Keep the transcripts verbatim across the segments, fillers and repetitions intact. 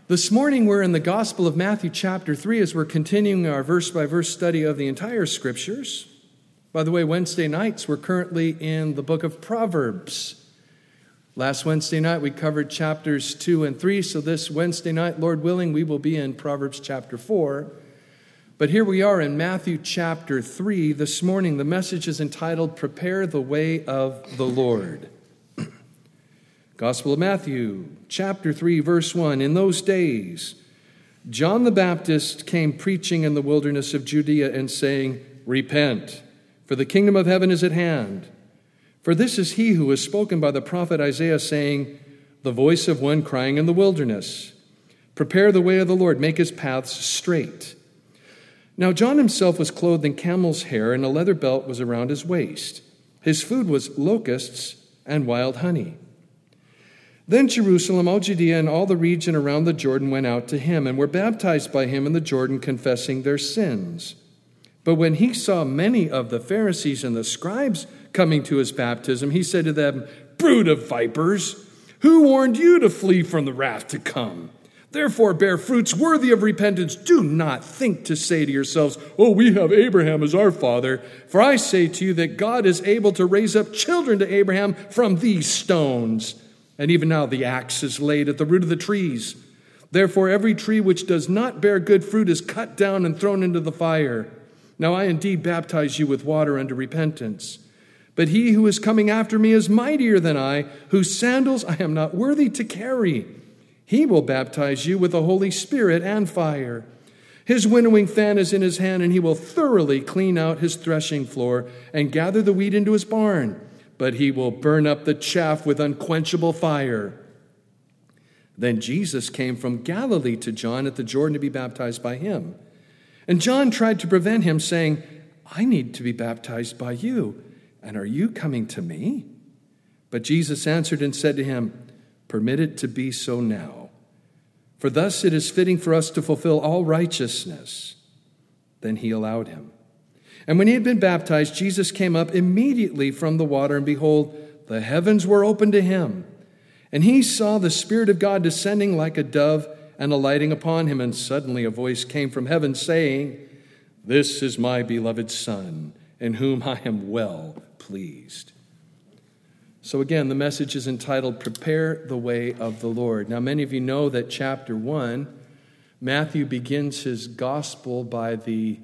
This morning we're in the Gospel of Matthew chapter three as we're continuing our verse-by-verse study of the entire Scriptures. By the way, Wednesday nights we're currently in the book of Proverbs. Last Wednesday night we covered chapters two and three, so this Wednesday night, Lord willing, we will be in Proverbs chapter four. But here we are in Matthew chapter three. This morning the message is entitled, Prepare the Way of the Lord. Gospel of Matthew, chapter three, verse one. In those days, John the Baptist came preaching in the wilderness of Judea and saying, Repent, for the kingdom of heaven is at hand. For this is he who was spoken by the prophet Isaiah, saying, The voice of one crying in the wilderness, Prepare the way of the Lord, make his paths straight. Now John himself was clothed in camel's hair, and a leather belt was around his waist. His food was locusts and wild honey. Then Jerusalem, all Judea, and all the region around the Jordan went out to him and were baptized by him in the Jordan, confessing their sins. But when he saw many of the Pharisees and the scribes coming to his baptism, he said to them, Brood of vipers, who warned you to flee from the wrath to come? Therefore bear fruits worthy of repentance. Do not think to say to yourselves, Oh, we have Abraham as our father. For I say to you that God is able to raise up children to Abraham from these stones. And even now the axe is laid at the root of the trees. Therefore every tree which does not bear good fruit is cut down and thrown into the fire. Now I indeed baptize you with water unto repentance. But he who is coming after me is mightier than I, whose sandals I am not worthy to carry. He will baptize you with the Holy Spirit and fire. His winnowing fan is in his hand, and he will thoroughly clean out his threshing floor and gather the wheat into his barn. But he will burn up the chaff with unquenchable fire. Then Jesus came from Galilee to John at the Jordan to be baptized by him. And John tried to prevent him, saying, I need to be baptized by you, and are you coming to me? But Jesus answered and said to him, Permit it to be so now, for thus it is fitting for us to fulfill all righteousness. Then he allowed him. And when he had been baptized, Jesus came up immediately from the water, and behold, the heavens were opened to him. And he saw the Spirit of God descending like a dove and alighting upon him. And suddenly a voice came from heaven saying, This is my beloved Son, in whom I am well pleased. So again, the message is entitled, Prepare the Way of the Lord. Now, many of you know that chapter one, Matthew begins his gospel by the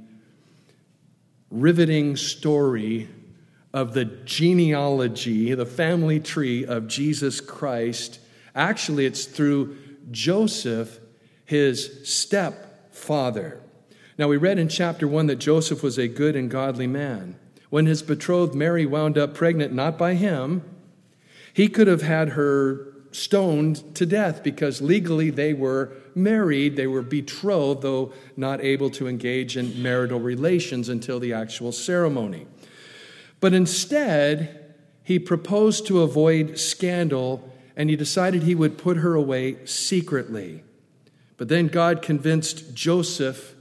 riveting story of the genealogy, the family tree of Jesus Christ. Actually, it's through Joseph, his stepfather. Now, we read in chapter one that Joseph was a good and godly man. When his betrothed Mary wound up pregnant, not by him, he could have had her stoned to death because legally they were married, they were betrothed, though not able to engage in marital relations until the actual ceremony. But instead, he proposed to avoid scandal, and he decided he would put her away secretly. But then God convinced Joseph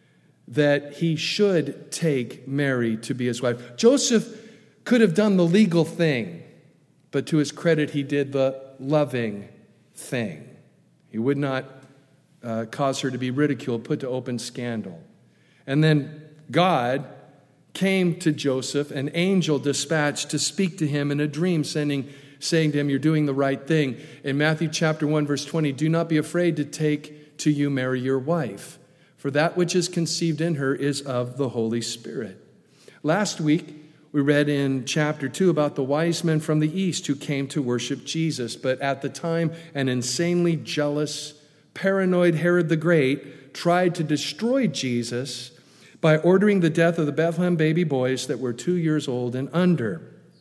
that he should take Mary to be his wife. Joseph could have done the legal thing, but to his credit, he did the loving thing. He would not uh, cause her to be ridiculed, put to open scandal. And then God came to Joseph, an angel dispatched to speak to him in a dream, sending, saying to him, You're doing the right thing. In Matthew chapter one, verse twenty, Do not be afraid to take to you Mary your wife, for that which is conceived in her is of the Holy Spirit. Last week, we read in chapter two about the wise men from the east who came to worship Jesus. But at the time, an insanely jealous, paranoid Herod the Great tried to destroy Jesus by ordering the death of the Bethlehem baby boys that were two years old and under.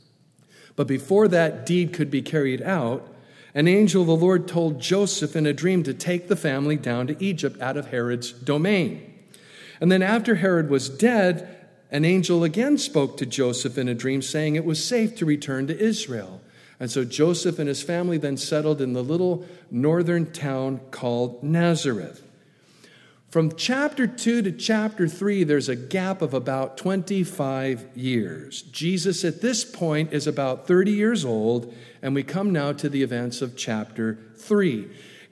But before that deed could be carried out, an angel of the Lord told Joseph in a dream to take the family down to Egypt out of Herod's domain. And then after Herod was dead, an angel again spoke to Joseph in a dream, saying it was safe to return to Israel. And so Joseph and his family then settled in the little northern town called Nazareth. From chapter two to chapter three, there's a gap of about twenty-five years. Jesus at this point is about thirty years old, and we come now to the events of chapter three.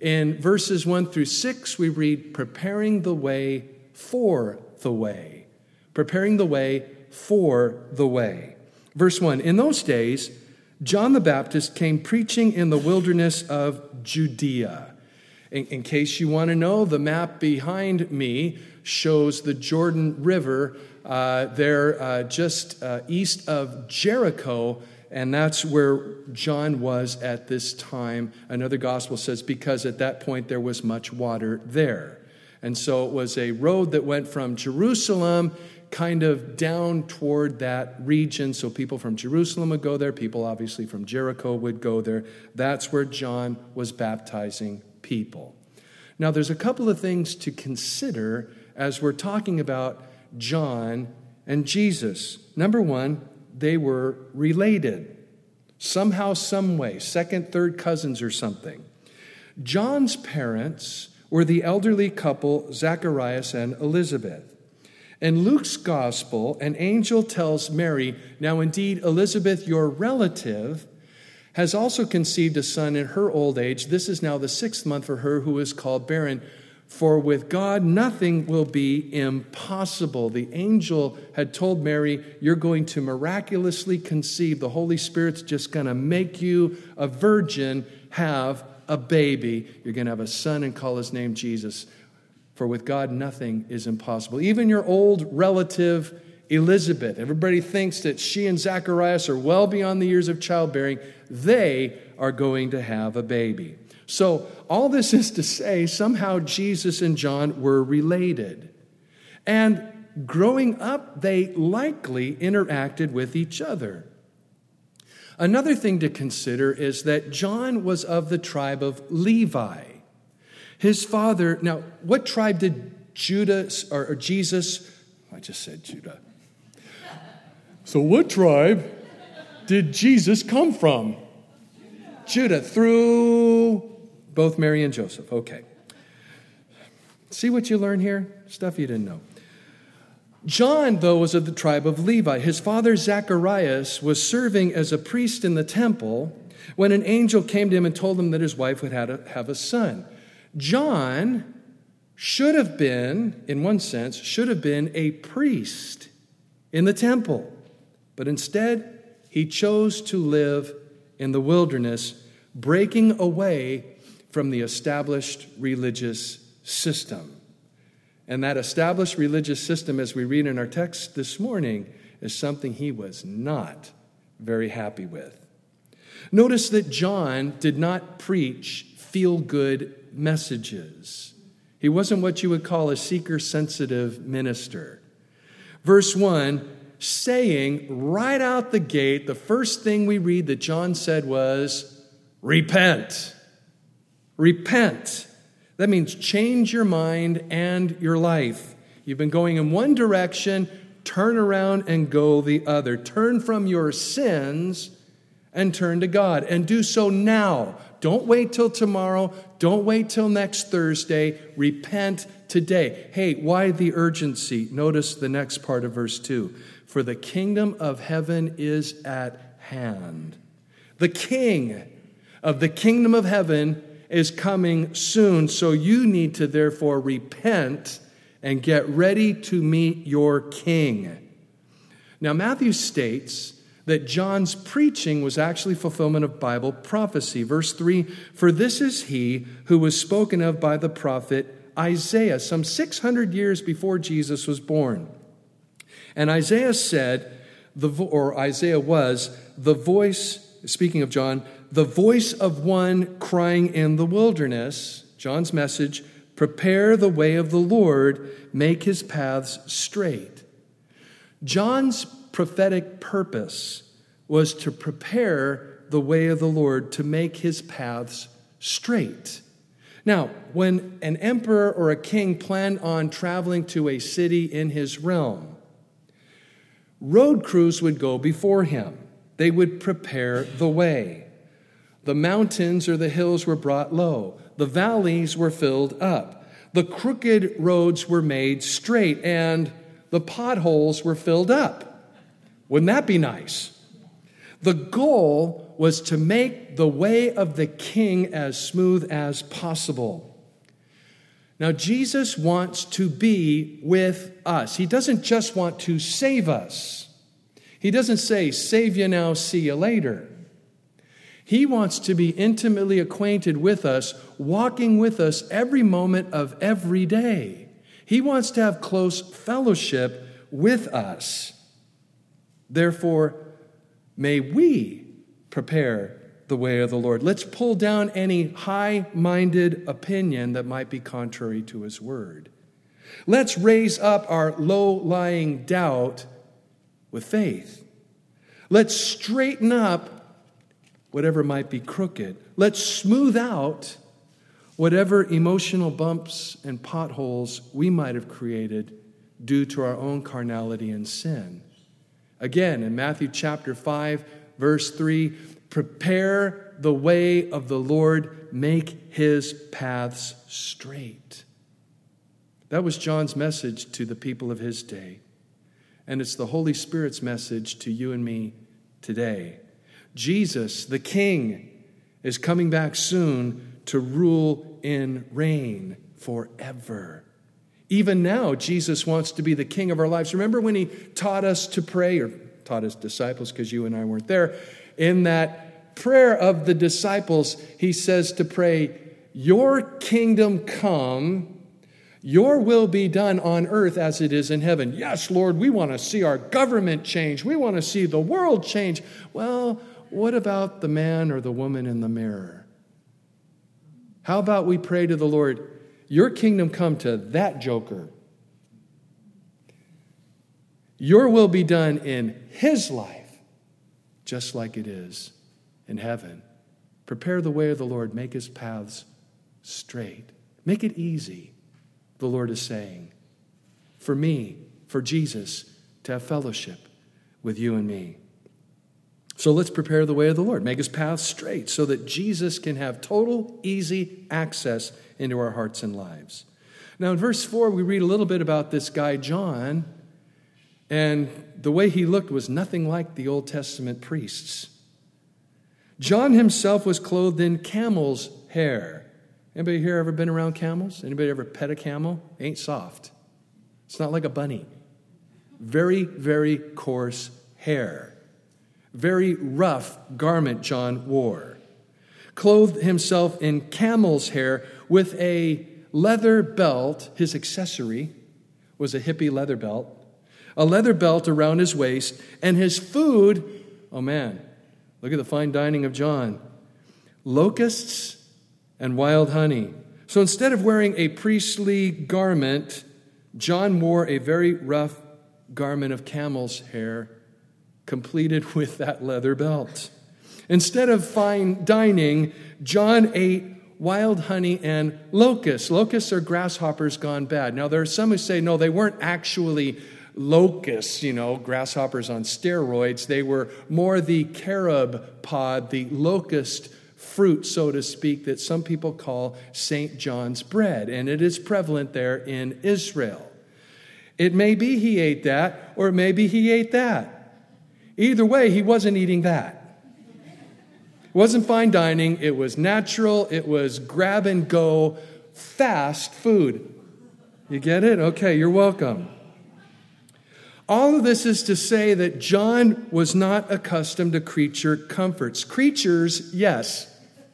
In verses one through six, we read, preparing the way for the way. Preparing the way for the way. Verse one, in those days, John the Baptist came preaching in the wilderness of Judea. In, in case you want to know, the map behind me shows the Jordan River uh, there uh, just uh, east of Jericho, and that's where John was at this time. Another gospel says because at that point there was much water there. And so it was a road that went from Jerusalem kind of down toward that region. So people from Jerusalem would go there. People obviously from Jericho would go there. That's where John was baptizing people. Now there's a couple of things to consider as we're talking about John and Jesus. Number one, they were related. Somehow, some way, second, third cousins or something. John's parents were the elderly couple Zacharias and Elizabeth. In Luke's gospel, an angel tells Mary, now indeed Elizabeth, your relative, has also conceived a son in her old age. This is now the sixth month for her who is called barren. For with God, nothing will be impossible. The angel had told Mary, you're going to miraculously conceive. The Holy Spirit's just going to make you a virgin, have a baby. You're going to have a son and call his name Jesus. For with God, nothing is impossible. Even your old relative, Elizabeth, everybody thinks that she and Zacharias are well beyond the years of childbearing. They are going to have a baby. So all this is to say, somehow Jesus and John were related. And growing up, they likely interacted with each other. Another thing to consider is that John was of the tribe of Levi. His father, now, what tribe did Judah or, or Jesus, I just said Judah. So what tribe did Jesus come from? Judah, through both Mary and Joseph. Okay. See what you learn here? Stuff you didn't know. John, though, was of the tribe of Levi. His father, Zacharias, was serving as a priest in the temple when an angel came to him and told him that his wife would have a son. John should have been, in one sense, should have been a priest in the temple. But instead, he chose to live in the wilderness, breaking away from the established religious system. And that established religious system, as we read in our text this morning, is something he was not very happy with. Notice that John did not preach feel-good messages. He wasn't what you would call a seeker-sensitive minister. Verse one, saying right out the gate, the first thing we read that John said was, repent. Repent. That means change your mind and your life. You've been going in one direction, turn around and go the other. Turn from your sins and turn to God. And do so now. Don't wait till tomorrow. Don't wait till next Thursday. Repent today. Hey, why the urgency? Notice the next part of verse two. For the kingdom of heaven is at hand. The king of the kingdom of heaven is coming soon, so you need to therefore repent and get ready to meet your king. Now, Matthew states that John's preaching was actually fulfillment of Bible prophecy. Verse three, for this is he who was spoken of by the prophet Isaiah, some six hundred years before Jesus was born. And Isaiah said, the vo- or Isaiah was, the voice, speaking of John, the voice of one crying in the wilderness, John's message, prepare the way of the Lord, make his paths straight. John's prophetic purpose was to prepare the way of the Lord, to make his paths straight. Now, when an emperor or a king planned on traveling to a city in his realm, road crews would go before him. They would prepare the way. The mountains or the hills were brought low. The valleys were filled up. The crooked roads were made straight, and the potholes were filled up. Wouldn't that be nice? The goal was to make the way of the king as smooth as possible. Now, Jesus wants to be with us. He doesn't just want to save us. He doesn't say, save you now, see you later. He wants to be intimately acquainted with us, walking with us every moment of every day. He wants to have close fellowship with us. Therefore, may we prepare the way of the Lord. Let's pull down any high-minded opinion that might be contrary to his word. Let's raise up our low-lying doubt with faith. Let's straighten up whatever might be crooked. Let's smooth out whatever emotional bumps and potholes we might have created due to our own carnality and sin. Again, in Matthew chapter five, verse three, prepare the way of the Lord, make his paths straight. That was John's message to the people of his day. And it's the Holy Spirit's message to you and me today. Jesus, the King, is coming back soon to rule and reign forever. Even now, Jesus wants to be the King of our lives. Remember when he taught us to pray, or taught his disciples, because you and I weren't there, in that prayer of the disciples, he says to pray, your kingdom come, your will be done on earth as it is in heaven. Yes, Lord, we want to see our government change. We want to see the world change. Well, what about the man or the woman in the mirror? How about we pray to the Lord, your kingdom come to that joker. Your will be done in his life, just like it is in heaven. Prepare the way of the Lord. Make his paths straight. Make it easy, the Lord is saying, for me, for Jesus, to have fellowship with you and me. So let's prepare the way of the Lord. Make his paths straight so that Jesus can have total, easy access into our hearts and lives. Now in verse four, we read a little bit about this guy, John, and the way he looked was nothing like the Old Testament priests. John himself was clothed in camel's hair. Anybody here ever been around camels? Anybody ever pet a camel? Ain't soft. It's not like a bunny. Very, very coarse hair. Very rough garment John wore. Clothed himself in camel's hair with a leather belt. His accessory was a hippie leather belt. A leather belt around his waist. And his food, oh man, look at the fine dining of John. Locusts and wild honey. So instead of wearing a priestly garment, John wore a very rough garment of camel's hair, completed with that leather belt. Instead of fine dining, John ate wild honey and locusts. Locusts are grasshoppers gone bad. Now, there are some who say, no, they weren't actually locusts, you know, grasshoppers on steroids. They were more the carob pod, the locust fruit, so to speak, that some people call Saint John's bread. And it is prevalent there in Israel. It may be he ate that, or maybe he ate that. Either way, he wasn't eating that. It wasn't fine dining. It was natural. It was grab and go, fast food. You get it? Okay, you're welcome. All of this is to say that John was not accustomed to creature comforts. Creatures, yes.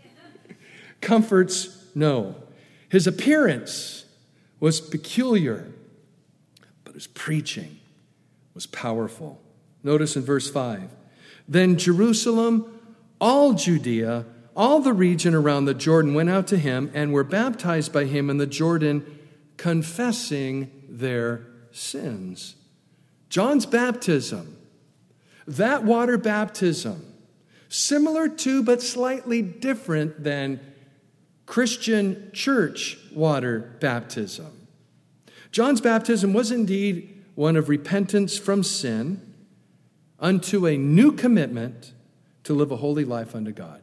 Comforts, no. His appearance was peculiar, but his preaching was powerful. Notice in verse five, then Jerusalem, all Judea, all the region around the Jordan went out to him and were baptized by him in the Jordan, confessing their sins. John's baptism, that water baptism, similar to but slightly different than Christian church water baptism. John's baptism was indeed one of repentance from sin unto a new commitment to live a holy life unto God.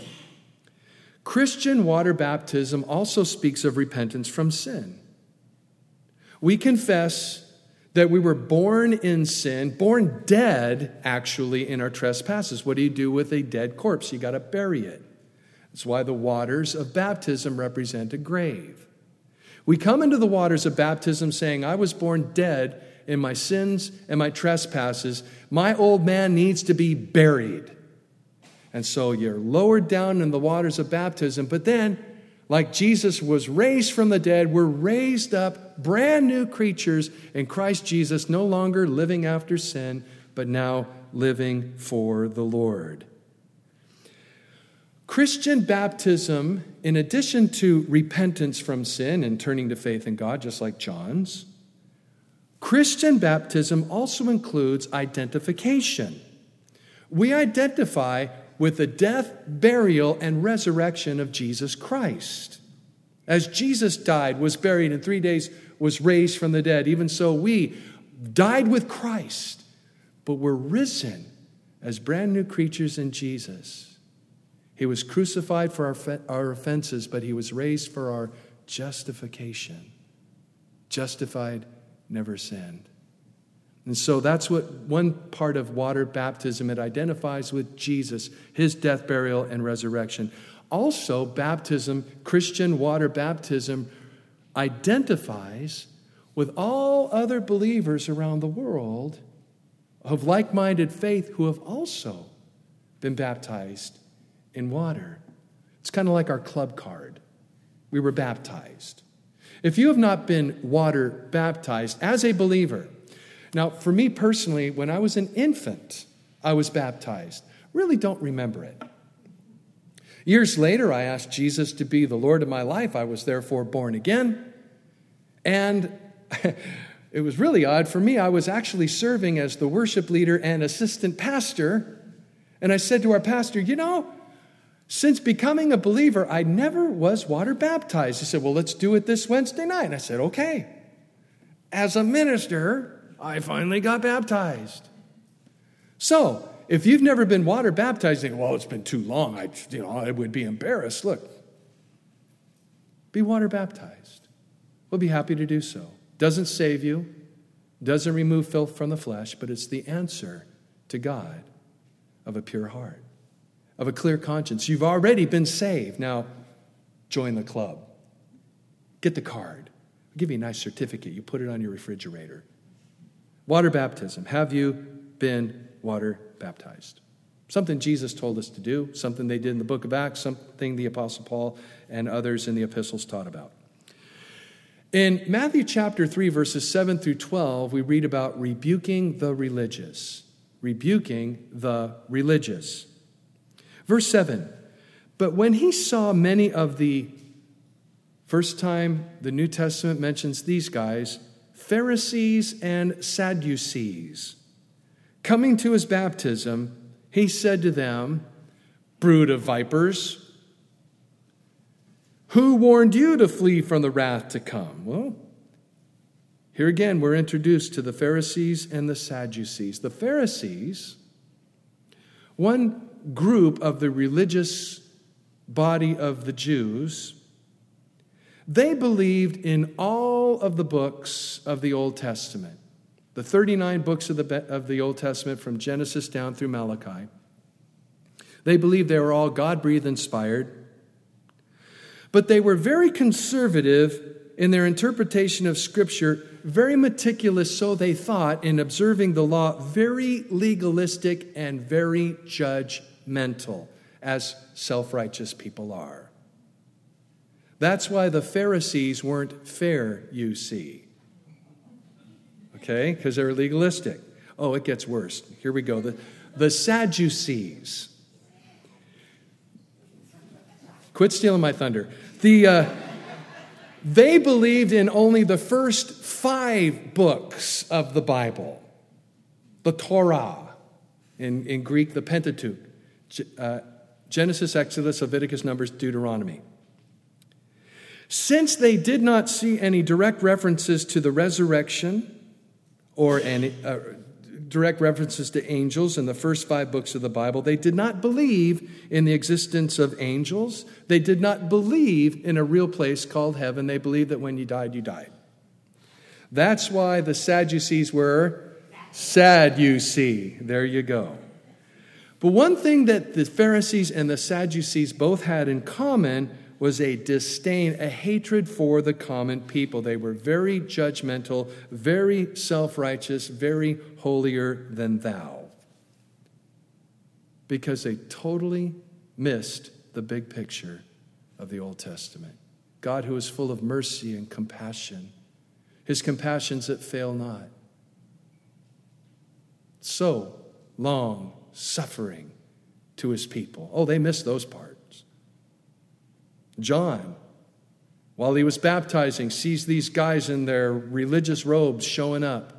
Christian water baptism also speaks of repentance from sin. We confess that we were born in sin, born dead, actually, in our trespasses. What do you do with a dead corpse? You got to bury it. That's why the waters of baptism represent a grave. We come into the waters of baptism saying, I was born dead in my sins and my trespasses. My old man needs to be buried. And so you're lowered down in the waters of baptism, but then, like Jesus was raised from the dead, we're raised up, brand new creatures in Christ Jesus, no longer living after sin, but now living for the Lord. Christian baptism, in addition to repentance from sin and turning to faith in God, just like John's, Christian baptism also includes identification. We identify with the death, burial, and resurrection of Jesus Christ. As Jesus died, was buried, and three days was raised from the dead, even so we died with Christ, but were risen as brand new creatures in Jesus. He was crucified for our, our offenses, but he was raised for our justification. Justified, never sinned. And so that's what one part of water baptism, it identifies with Jesus, his death, burial, and resurrection. Also, baptism, Christian water baptism, identifies with all other believers around the world of like-minded faith who have also been baptized in water. It's kind of like our club card. We were baptized. If you have not been water baptized as a believer, now, for me personally, when I was an infant, I was baptized. Really don't remember it. Years later, I asked Jesus to be the Lord of my life. I was therefore born again. And it was really odd for me. I was actually serving as the worship leader and assistant pastor. And I said to our pastor, you know, since becoming a believer, I never was water baptized. He said, well, let's do it this Wednesday night. And I said, okay. As a minister, I finally got baptized. So, if you've never been water baptized, you think, well, it's been too long. I, you know, I would be embarrassed. Look, be water baptized. We'll be happy to do so. Doesn't save you, doesn't remove filth from the flesh, but it's the answer to God of a pure heart, of a clear conscience. You've already been saved. Now, join the club. Get the card. I'll give you a nice certificate. You put it on your refrigerator. Water baptism. Have you been water baptized? Something Jesus told us to do, something they did in the book of Acts, something the Apostle Paul and others in the epistles taught about. In Matthew chapter three, verses seven through twelve, we read about rebuking the religious. Rebuking the religious. Verse seven, but when he saw many of the, first time the New Testament mentions these guys, Pharisees and Sadducees, coming to his baptism, he said to them, brood of vipers, who warned you to flee from the wrath to come? Well, here again, we're introduced to the Pharisees and the Sadducees. The Pharisees, one group of the religious body of the Jews, they believed in all of the books of the Old Testament, the thirty-nine books of the, of the Old Testament from Genesis down through Malachi. They believed they were all God-breathed inspired, but they were very conservative in their interpretation of Scripture, very meticulous, so they thought, in observing the law, very legalistic and very judgmental, as self-righteous people are. That's why the Pharisees weren't fair, you see. Okay? Because they're legalistic. Oh, it gets worse. Here we go. The, the Sadducees. Quit stealing my thunder. The, uh, they believed in only the first five books of the Bible. The Torah. In, in Greek, the Pentateuch. Uh, Genesis, Exodus, Leviticus, Numbers, Deuteronomy. Since they did not see any direct references to the resurrection or any uh, direct references to angels in the first five books of the Bible, they did not believe in the existence of angels. They did not believe in a real place called heaven. They believed that when you died, you died. That's why the Sadducees were sad, you see. There you go. But one thing that the Pharisees and the Sadducees both had in common was a disdain, a hatred for the common people. They were very judgmental, very self-righteous, very holier than thou. Because they totally missed the big picture of the Old Testament. God who is full of mercy and compassion. His compassions that fail not. So long suffering to his people. Oh, they missed those parts. John, while he was baptizing, sees these guys in their religious robes showing up.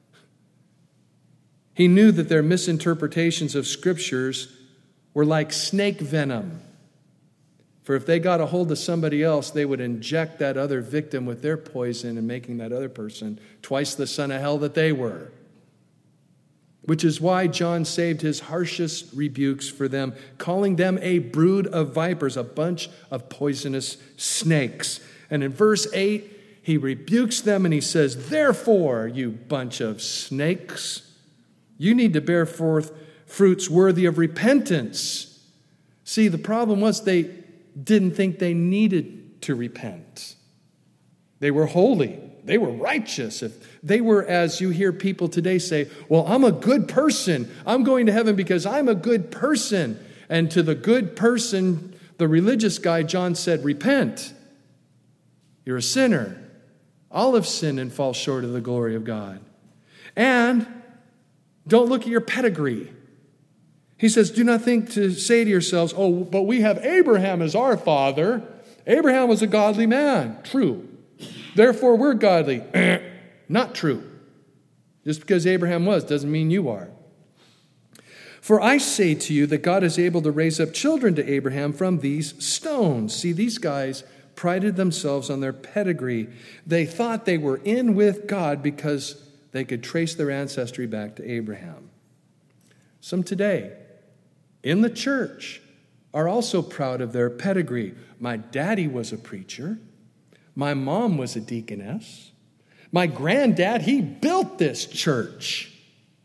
He knew that their misinterpretations of scriptures were like snake venom. For if they got a hold of somebody else, they would inject that other victim with their poison and making that other person twice the son of hell that they were. Which is why John saved his harshest rebukes for them, calling them a brood of vipers, a bunch of poisonous snakes. And in verse eight, he rebukes them and he says, therefore, you bunch of snakes, you need to bear forth fruits worthy of repentance. See, the problem was they didn't think they needed to repent. They were holy. They were righteous. If they were, as you hear people today say, well, I'm a good person. I'm going to heaven because I'm a good person. And to the good person, the religious guy, John said, repent. You're a sinner. All have sinned and fall short of the glory of God. And don't look at your pedigree. He says, do not think to say to yourselves, oh, but we have Abraham as our father. Abraham was a godly man. True. Therefore, we're godly. Not true. Just because Abraham was doesn't mean you are. For I say to you that God is able to raise up children to Abraham from these stones. See, these guys prided themselves on their pedigree. They thought they were in with God because they could trace their ancestry back to Abraham. Some today, in the church, are also proud of their pedigree. My daddy was a preacher. My mom was a deaconess. My granddad, he built this church.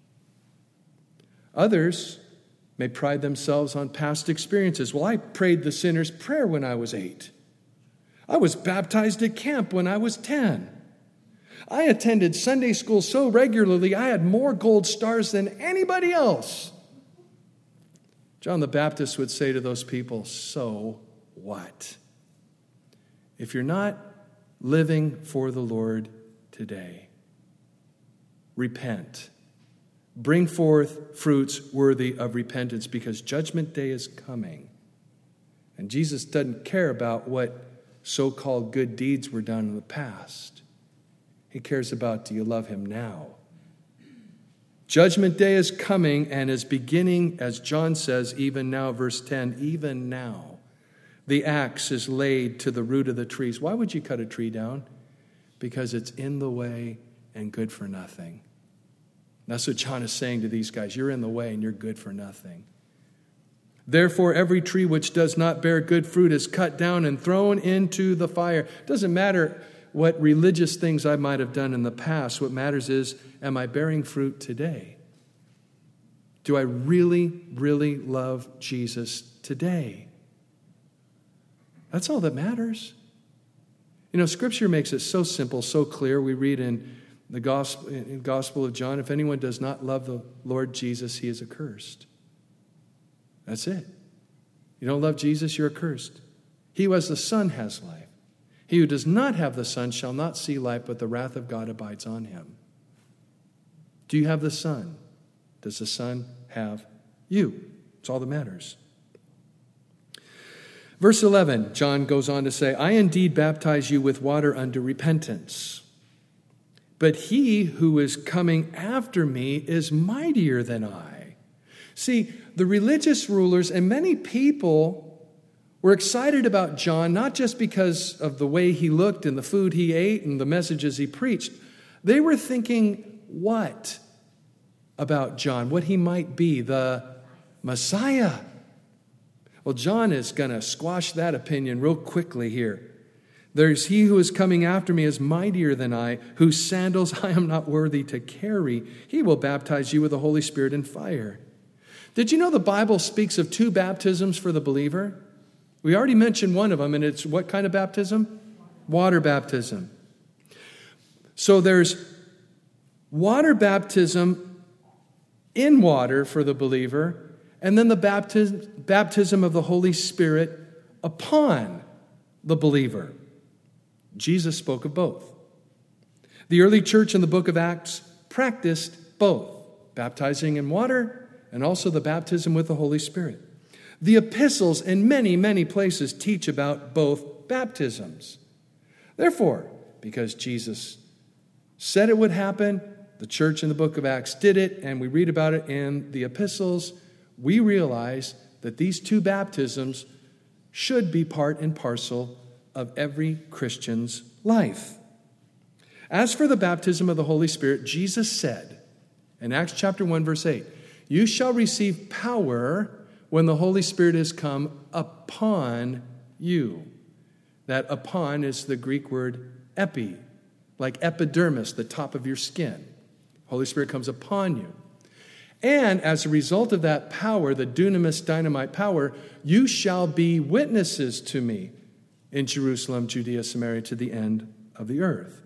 Others may pride themselves on past experiences. Well, I prayed the sinner's prayer when I was eight. I was baptized at camp when I was ten. I attended Sunday school so regularly, I had more gold stars than anybody else. John the Baptist would say to those people, so what? If you're not living for the Lord today, repent. Bring forth fruits worthy of repentance because judgment day is coming. And Jesus doesn't care about what so-called good deeds were done in the past. He cares about, do you love him now? Judgment day is coming and is beginning, as John says, even now, verse ten, even now. The axe is laid to the root of the trees. Why would you cut a tree down? Because it's in the way and good for nothing. That's what John is saying to these guys. You're in the way and you're good for nothing. Therefore, every tree which does not bear good fruit is cut down and thrown into the fire. It doesn't matter what religious things I might have done in the past. What matters is, am I bearing fruit today? Do I really, really love Jesus today? That's all that matters. You know, Scripture makes it so simple, so clear. We read in the Gospel, in Gospel of John, if anyone does not love the Lord Jesus, he is accursed. That's it. You don't love Jesus, you're accursed. He who has the Son has life. He who does not have the Son shall not see life, but the wrath of God abides on him. Do you have the Son? Does the Son have you? It's all that matters. Verse eleven, John goes on to say, I indeed baptize you with water unto repentance. But he who is coming after me is mightier than I. See, the religious rulers and many people were excited about John, not just because of the way he looked and the food he ate and the messages he preached. They were thinking, what about John? What he might be, the Messiah. Well, John is going to squash that opinion real quickly here. There's he who is coming after me is mightier than I, whose sandals I am not worthy to carry. He will baptize you with the Holy Spirit and fire. Did you know the Bible speaks of two baptisms for the believer? We already mentioned one of them, and it's what kind of baptism? Water baptism. So there's water baptism in water for the believer, and then the baptism, baptism of the Holy Spirit upon the believer. Jesus spoke of both. The early church in the book of Acts practiced both, baptizing in water and also the baptism with the Holy Spirit. The epistles in many, many places teach about both baptisms. Therefore, because Jesus said it would happen, the church in the book of Acts did it, and we read about it in the epistles, we realize that these two baptisms should be part and parcel of every Christian's life. As for the baptism of the Holy Spirit, Jesus said in Acts chapter one, verse eight, "You shall receive power when the Holy Spirit has come upon you." That upon is the Greek word epi, like epidermis, the top of your skin. Holy Spirit comes upon you. And as a result of that power, the dunamis dynamite power, you shall be witnesses to me in Jerusalem, Judea, Samaria, to the end of the earth.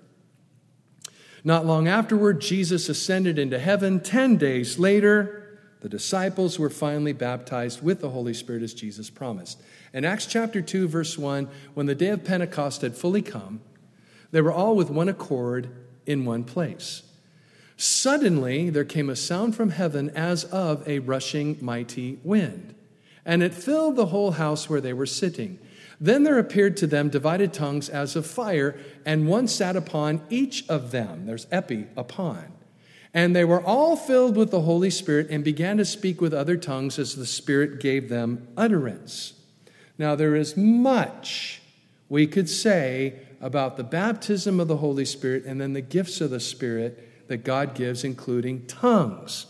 Not long afterward, Jesus ascended into heaven. Ten days later, the disciples were finally baptized with the Holy Spirit as Jesus promised. In Acts chapter two, verse one, when the day of Pentecost had fully come, they were all with one accord in one place. Suddenly, there came a sound from heaven as of a rushing mighty wind, and it filled the whole house where they were sitting. Then there appeared to them divided tongues as of fire, and one sat upon each of them. There's epi, upon. And they were all filled with the Holy Spirit and began to speak with other tongues as the Spirit gave them utterance. Now, there is much we could say about the baptism of the Holy Spirit and then the gifts of the Spirit that God gives, including tongues.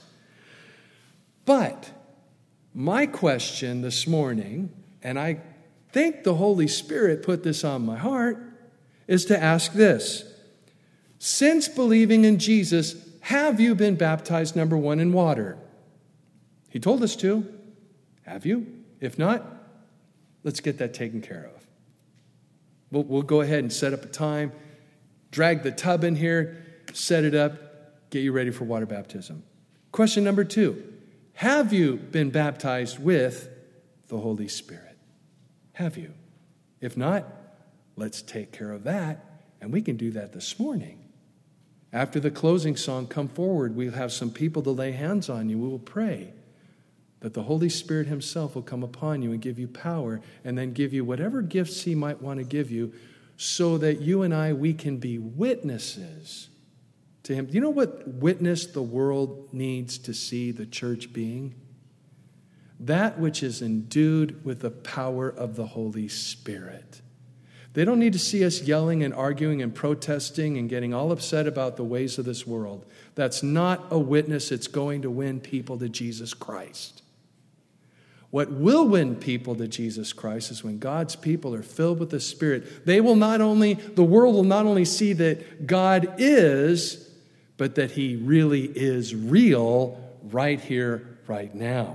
But my question this morning, and I think the Holy Spirit put this on my heart, is to ask this. Since believing in Jesus, have you been baptized, number one, in water? He told us to. Have you? If not, let's get that taken care of. We'll, we'll go ahead and set up a time, drag the tub in here, set it up, get you ready for water baptism. Question number two, have you been baptized with the Holy Spirit? Have you? If not, let's take care of that, and we can do that this morning. After the closing song, come forward. We'll have some people to lay hands on you. We will pray that the Holy Spirit himself will come upon you and give you power, and then give you whatever gifts he might want to give you, so that you and I, we can be witnesses to him. Do you know what witness the world needs to see the church being? That which is endued with the power of the Holy Spirit. They don't need to see us yelling and arguing and protesting and getting all upset about the ways of this world. That's not a witness that's going to win people to Jesus Christ. What will win people to Jesus Christ is when God's people are filled with the Spirit. They will not only, the world will not only see that God is, but that he really is real right here, right now.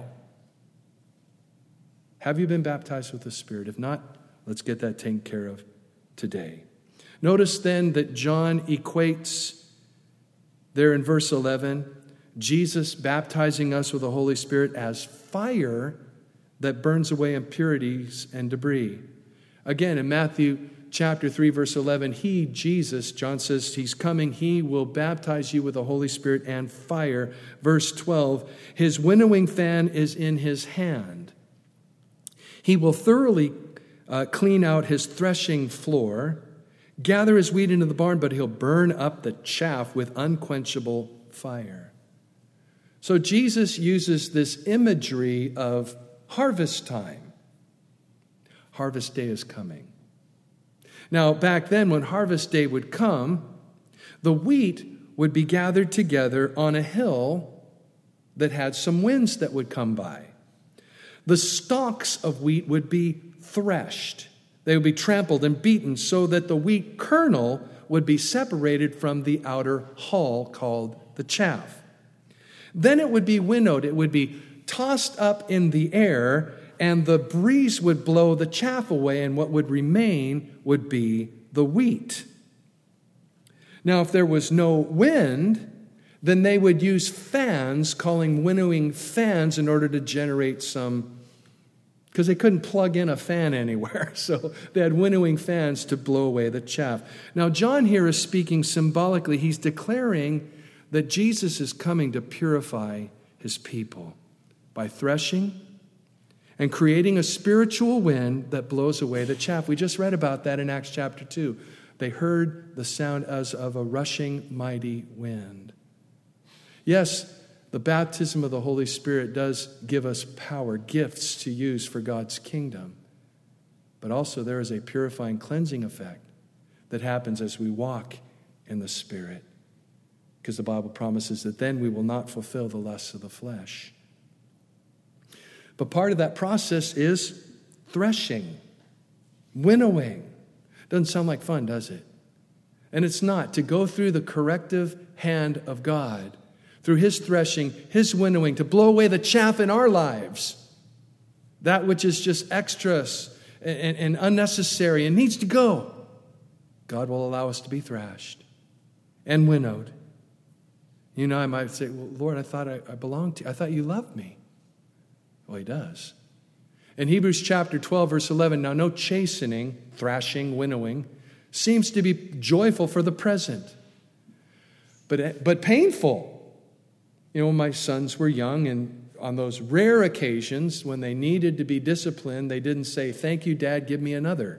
Have you been baptized with the Spirit? If not, let's get that taken care of today. Notice then that John equates there in verse eleven, Jesus baptizing us with the Holy Spirit as fire that burns away impurities and debris. Again, in Matthew chapter three, verse eleven, he, Jesus, John says he's coming, he will baptize you with the Holy Spirit and fire. Verse twelve, his winnowing fan is in his hand. He will thoroughly uh, clean out his threshing floor, gather his wheat into the barn, but he'll burn up the chaff with unquenchable fire. So Jesus uses this imagery of harvest time. Harvest day is coming. Now, back then, when harvest day would come, the wheat would be gathered together on a hill that had some winds that would come by. The stalks of wheat would be threshed. They would be trampled and beaten so that the wheat kernel would be separated from the outer hull called the chaff. Then it would be winnowed. It would be tossed up in the air, and the breeze would blow the chaff away, and what would remain would be the wheat. Now, if there was no wind, then they would use fans, calling winnowing fans, in order to generate some, because they couldn't plug in a fan anywhere. So they had winnowing fans to blow away the chaff. Now, John here is speaking symbolically. He's declaring that Jesus is coming to purify his people by threshing and creating a spiritual wind that blows away the chaff. We just read about that in Acts chapter two. They heard the sound as of a rushing mighty wind. Yes, the baptism of the Holy Spirit does give us power, gifts to use for God's kingdom. But also there is a purifying, cleansing effect that happens as we walk in the Spirit. Because the Bible promises that then we will not fulfill the lusts of the flesh. But part of that process is threshing, winnowing. Doesn't sound like fun, does it? And it's not. To go through the corrective hand of God, through his threshing, his winnowing, to blow away the chaff in our lives, that which is just extras and, and, and unnecessary and needs to go, God will allow us to be thrashed and winnowed. You know, I might say, well, Lord, I thought I, I belonged to you. I thought you loved me. Well, he does. In Hebrews chapter twelve, verse eleven, now no chastening, thrashing, winnowing, seems to be joyful for the present, but, but painful. You know, when my sons were young, and on those rare occasions when they needed to be disciplined, they didn't say, thank you, Dad, give me another.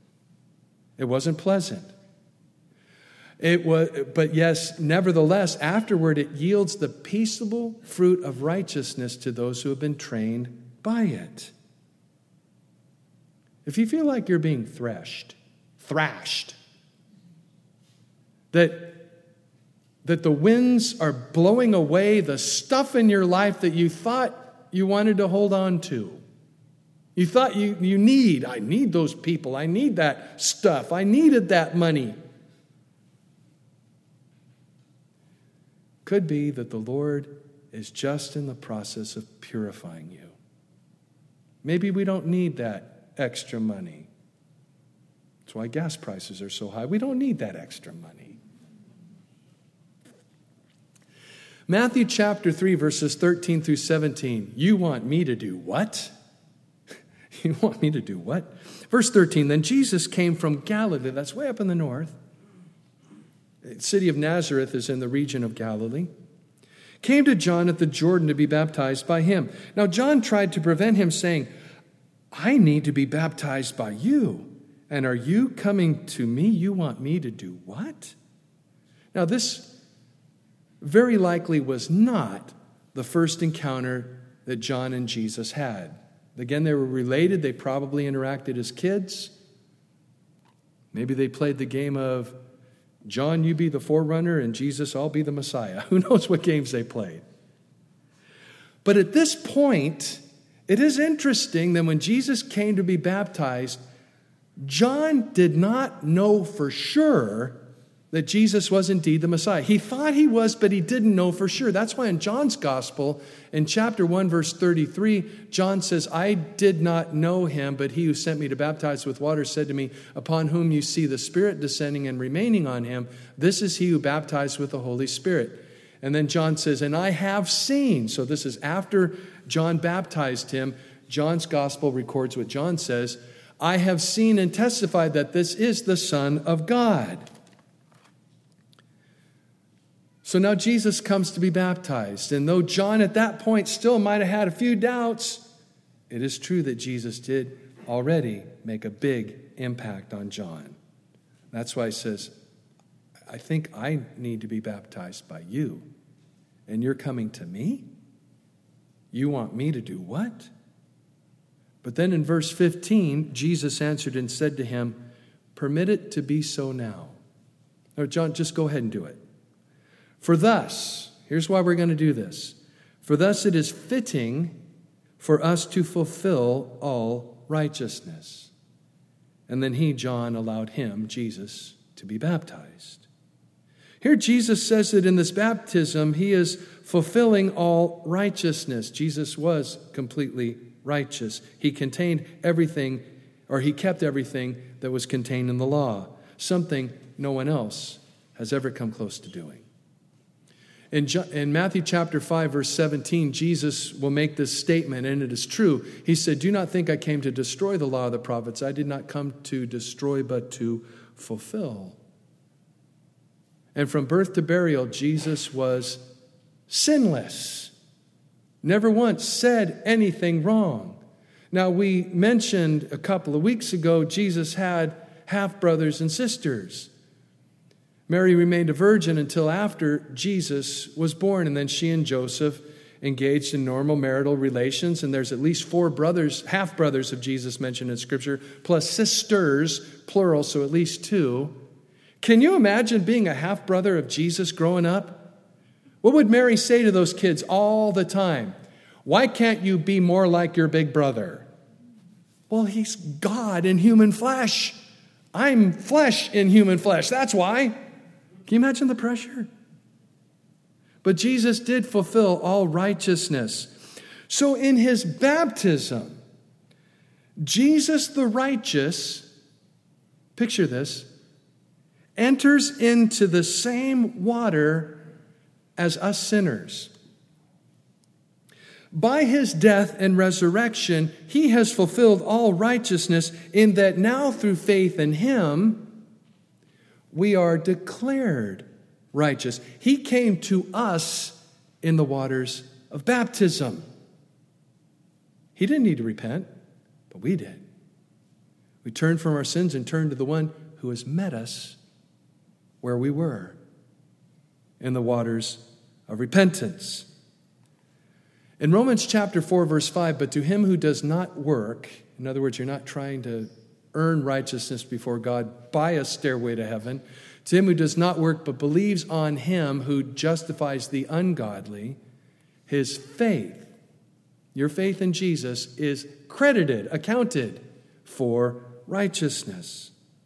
It wasn't pleasant. It was, but yes, nevertheless, afterward it yields the peaceable fruit of righteousness to those who have been trained by it. If you feel like you're being threshed, thrashed, that, that the winds are blowing away the stuff in your life that you thought you wanted to hold on to, you thought you, you need, I need those people, I need that stuff, I needed that money. Could be that the Lord is just in the process of purifying you. Maybe we don't need that extra money. That's why gas prices are so high. We don't need that extra money. Matthew chapter three, verses thirteen through seventeen. You want me to do what? You want me to do what? Verse thirteen, then Jesus came from Galilee. That's way up in the north. The city of Nazareth is in the region of Galilee. Came to John at the Jordan to be baptized by him. Now John tried to prevent him, saying, I need to be baptized by you. And are you coming to me? You want me to do what? Now this very likely was not the first encounter that John and Jesus had. Again, they were related. They probably interacted as kids. Maybe they played the game of, John, you be the forerunner, and Jesus, I'll be the Messiah. Who knows what games they played? But at this point, it is interesting that when Jesus came to be baptized, John did not know for sure that Jesus was indeed the Messiah. He thought he was, but he didn't know for sure. That's why in John's gospel, in chapter one, verse thirty-three, John says, I did not know him, but he who sent me to baptize with water said to me, upon whom you see the Spirit descending and remaining on him, this is he who baptized with the Holy Spirit. And then John says, and I have seen. So this is after John baptized him. John's gospel records what John says, I have seen and testified that this is the Son of God. So now Jesus comes to be baptized. And though John at that point still might have had a few doubts, it is true that Jesus did already make a big impact on John. That's why he says, I think I need to be baptized by you. And you're coming to me? You want me to do what? But then in verse fifteen, Jesus answered and said to him, permit it to be so now. Or John, just go ahead and do it. For thus, here's why we're going to do this. For thus it is fitting for us to fulfill all righteousness. And then he, John, allowed him, Jesus, to be baptized. Here Jesus says that in this baptism, he is fulfilling all righteousness. Jesus was completely righteous. He contained everything, or he kept everything that was contained in the law, something no one else has ever come close to doing. In, in Matthew chapter five, verse seventeen, Jesus will make this statement, and it is true. He said, "Do not think I came to destroy the law of the prophets. I did not come to destroy, but to fulfill." And from birth to burial, Jesus was sinless. Never once said anything wrong. Now, we mentioned a couple of weeks ago, Jesus had half-brothers and sisters. Mary remained a virgin until after Jesus was born, and then she and Joseph engaged in normal marital relations, and there's at least four brothers, half-brothers of Jesus mentioned in Scripture, plus sisters, plural, so at least two. Can you imagine being a half-brother of Jesus growing up? What would Mary say to those kids all the time? Why can't you be more like your big brother? Well, he's God in human flesh. I'm flesh in human flesh. That's why. Can you imagine the pressure? But Jesus did fulfill all righteousness. So in his baptism, Jesus the righteous, picture this, enters into the same water as us sinners. By his death and resurrection, he has fulfilled all righteousness in that now through faith in him, we are declared righteous. He came to us in the waters of baptism. He didn't need to repent, but we did. We turned from our sins and turned to the one who has met us where we were, in the waters of repentance. In Romans chapter four, verse five, but to him who does not work, in other words, you're not trying to earn righteousness before God by a stairway to heaven, to him who does not work but believes on him who justifies the ungodly, his faith, your faith in Jesus, is credited, accounted for righteousness.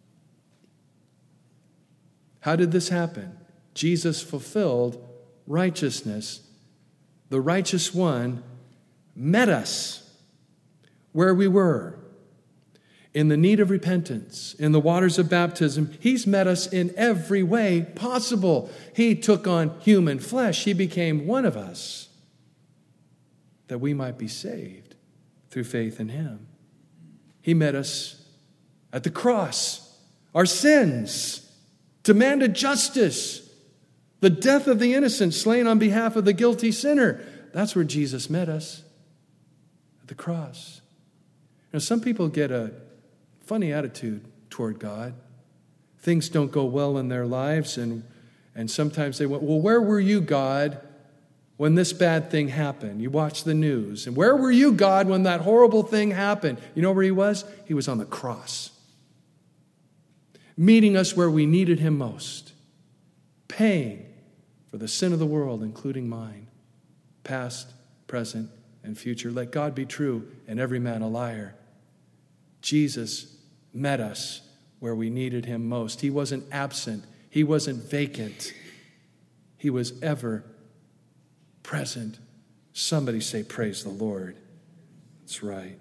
How did this happen? Jesus fulfilled righteousness. The righteous one met us where we were, in the need of repentance, in the waters of baptism. He's met us in every way possible. He took on human flesh. He became one of us that we might be saved through faith in him. He met us at the cross. Our sins demanded justice. The death of the innocent slain on behalf of the guilty sinner. That's where Jesus met us, at the cross. Now, some people get a funny attitude toward God. Things don't go well in their lives, and, and sometimes they went, well, where were you, God, when this bad thing happened? You watch the news. And where were you, God, when that horrible thing happened? You know where he was? He was on the cross, meeting us where we needed him most, paying for the sin of the world, including mine, past, present, and future. Let God be true and every man a liar. Jesus met us where we needed him most. He wasn't absent. He wasn't vacant. He was ever present. Somebody say, praise the Lord. That's right.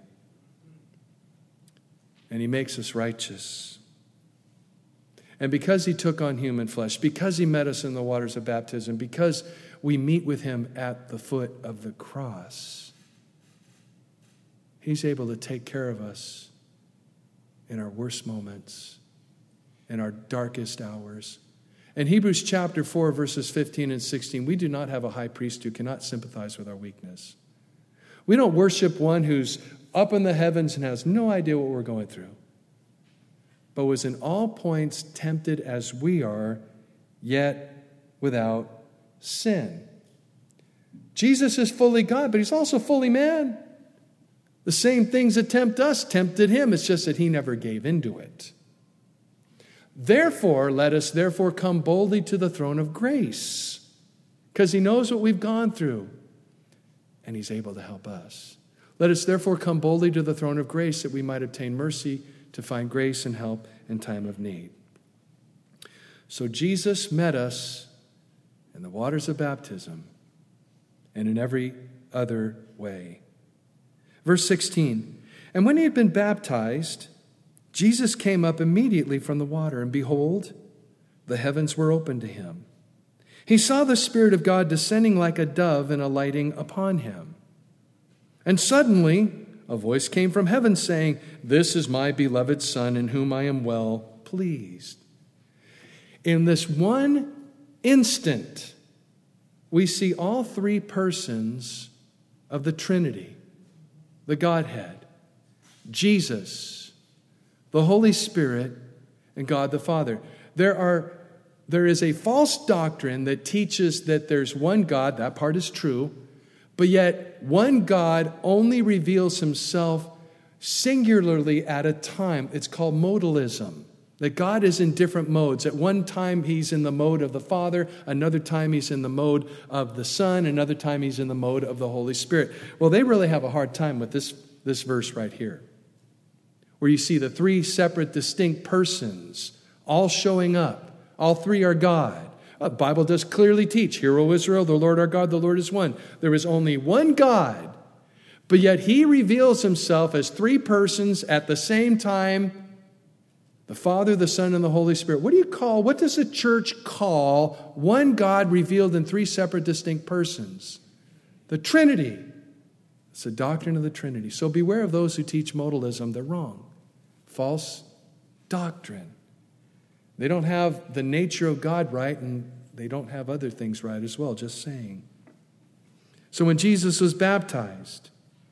And he makes us righteous. And because he took on human flesh, because he met us in the waters of baptism, because we meet with him at the foot of the cross, he's able to take care of us in our worst moments, in our darkest hours. In Hebrews chapter four, verses fifteen and sixteen, we do not have a high priest who cannot sympathize with our weakness. We don't worship one who's up in the heavens and has no idea what we're going through, but was in all points tempted as we are, yet without sin. Jesus is fully God, but he's also fully man. The same things that tempt us tempted him. It's just that he never gave into it. Therefore, let us therefore come boldly to the throne of grace, because he knows what we've gone through, and he's able to help us. Let us therefore come boldly to the throne of grace that we might obtain mercy to find grace and help in time of need. So Jesus met us in the waters of baptism and in every other way. Verse sixteen, and when he had been baptized, Jesus came up immediately from the water, and behold, the heavens were opened to him. He saw the Spirit of God descending like a dove and alighting upon him. And suddenly a voice came from heaven saying, "This is my beloved Son, in whom I am well pleased." In this one instant, we see all three persons of the Trinity, the Godhead, Jesus, the Holy Spirit, and God the Father. There are, there is a false doctrine that teaches that there's one God. That part is true. But yet, one God only reveals himself singularly at a time. It's called modalism. That God is in different modes. At one time, he's in the mode of the Father. Another time, he's in the mode of the Son. Another time, he's in the mode of the Holy Spirit. Well, they really have a hard time with this, this verse right here, where you see the three separate, distinct persons all showing up. All three are God. The Bible does clearly teach, "Hear, O Israel, the Lord our God, the Lord is one." There is only one God, but yet he reveals himself as three persons at the same time: the Father, the Son, and the Holy Spirit. What do you call, what does the church call one God revealed in three separate, distinct persons? The Trinity. It's the doctrine of the Trinity. So beware of those who teach modalism. They're wrong. False doctrine. They don't have the nature of God right, and they don't have other things right as well, just saying. So when Jesus was baptized,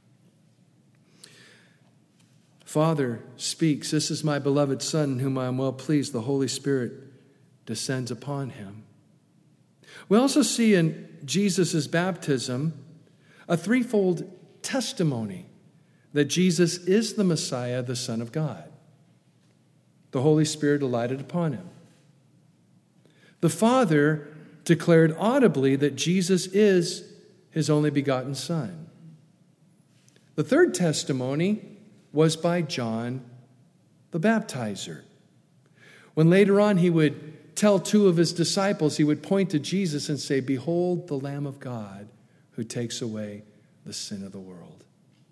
Father speaks, "This is my beloved Son, in whom I am well pleased." The Holy Spirit descends upon him. We also see in Jesus' baptism a threefold testimony that Jesus is the Messiah, the Son of God. The Holy Spirit alighted upon him. The Father declared audibly that Jesus is his only begotten Son. The third testimony was by John the Baptizer. When later on he would tell two of his disciples, he would point to Jesus and say, "Behold the Lamb of God who takes away the sin of the world."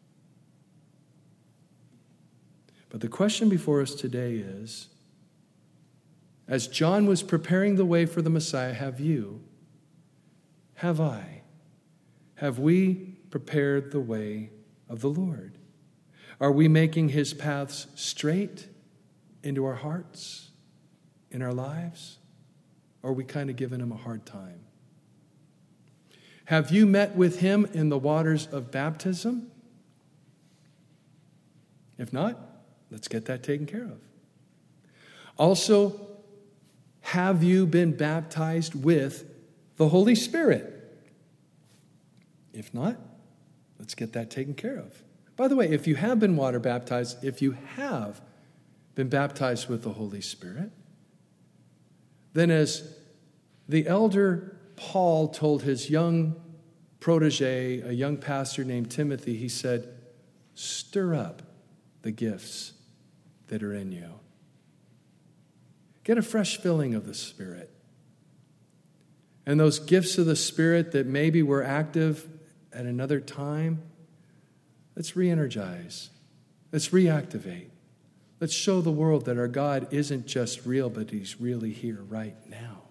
But the question before us today is, as John was preparing the way for the Messiah, have you, have I, have we prepared the way of the Lord? Are we making his paths straight into our hearts, in our lives? Or are we kind of giving him a hard time? Have you met with him in the waters of baptism? If not, let's get that taken care of. Also, have you been baptized with the Holy Spirit? If not, let's get that taken care of. By the way, if you have been water baptized, if you have been baptized with the Holy Spirit, then as the elder Paul told his young protege, a young pastor named Timothy, he said, "Stir up the gifts that are in you." Get a fresh filling of the Spirit. And those gifts of the Spirit that maybe were active at another time, let's re-energize. Let's reactivate. Let's show the world that our God isn't just real, but he's really here right now.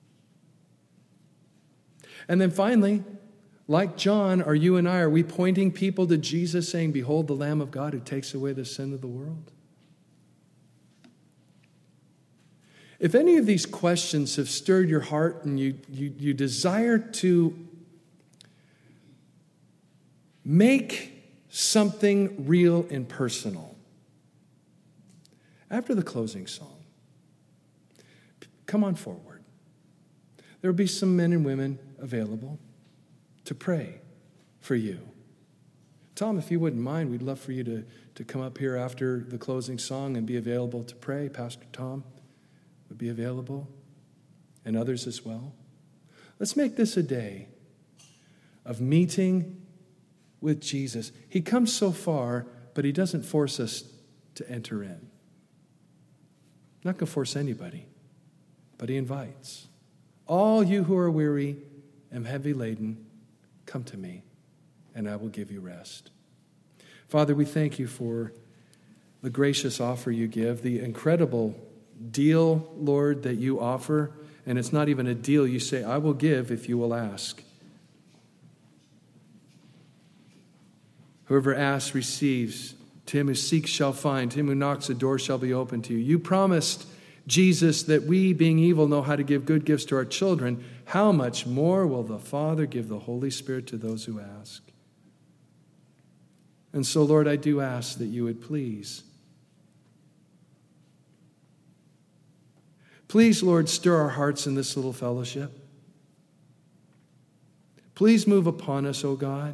And then finally, like John, are you and I, are we pointing people to Jesus saying, "Behold the Lamb of God who takes away the sin of the world"? If any of these questions have stirred your heart and you, you, you desire to make something real and personal, after the closing song, come on forward. There will be some men and women available to pray for you. Tom, if you wouldn't mind, we'd love for you to, to come up here after the closing song and be available to pray. Pastor Tom would be available, and others as well. Let's make this a day of meeting with Jesus. He comes so far, but he doesn't force us to enter in. not going to force anybody, but he invites. All you who are weary and heavy laden, come to me, and I will give you rest. Father, we thank you for the gracious offer you give, the incredible deal, Lord, that you offer. And it's not even a deal. You say, I will give if you will ask. Whoever asks receives. To him who seeks shall find. To him who knocks, the door shall be open to you. You promised, Jesus, that we, being evil, know how to give good gifts to our children. How much more will the Father give the Holy Spirit to those who ask? And so, Lord, I do ask that you would please, please, Lord, stir our hearts in this little fellowship. Please move upon us, O God,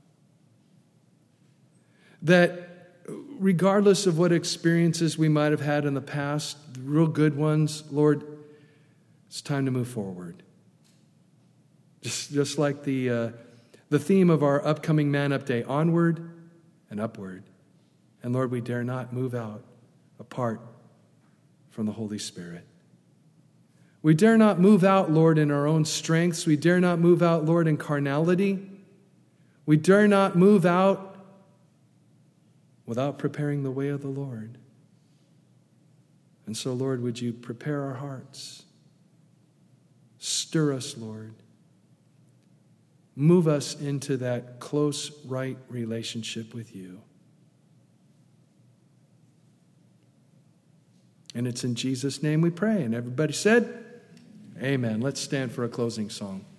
that regardless of what experiences we might have had in the past, the real good ones, Lord, it's time to move forward. Just, just like the, uh, the theme of our upcoming Man Up Day, onward and upward. And Lord, we dare not move out apart from the Holy Spirit. We dare not move out, Lord, in our own strengths. We dare not move out, Lord, in carnality. We dare not move out without preparing the way of the Lord. And so, Lord, would you prepare our hearts? Stir us, Lord. Move us into that close, right relationship with you. And it's in Jesus' name we pray. And everybody said, amen. Let's stand for a closing song.